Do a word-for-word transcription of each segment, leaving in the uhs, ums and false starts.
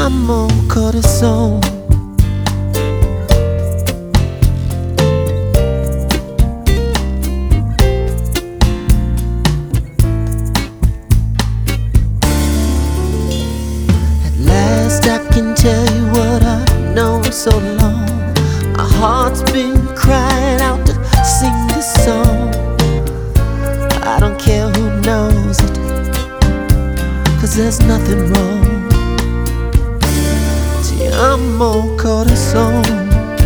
amo corazón. At last I can tell you what I've known so long. My heart's been crying out to sing this song. I don't care who knows it, 'cause there's nothing wrong. Ti amo corazón.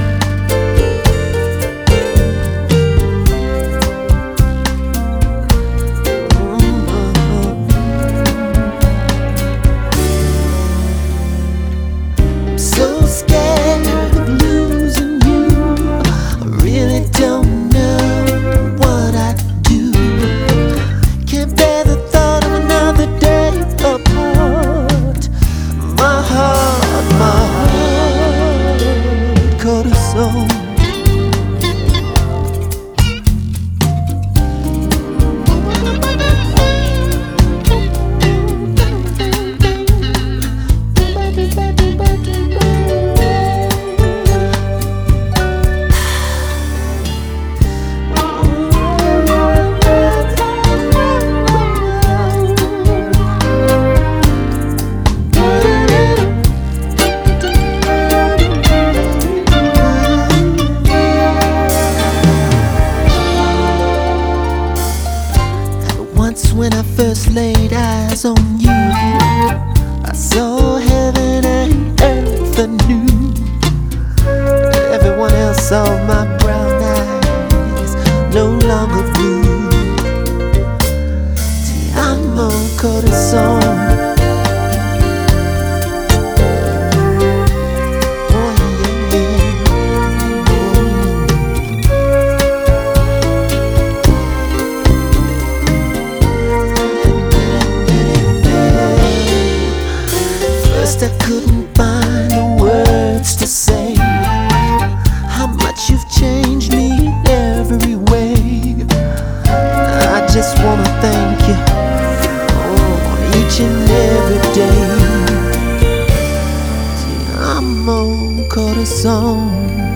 When I first laid eyes on you, I saw heaven and earth anew. Everyone else saw my brown eyes, no longer blue. Ti amo corazón. I couldn't find the words to say how much you've changed me in every way. I just wanna thank you oh, each and every day. Ti amo corazón.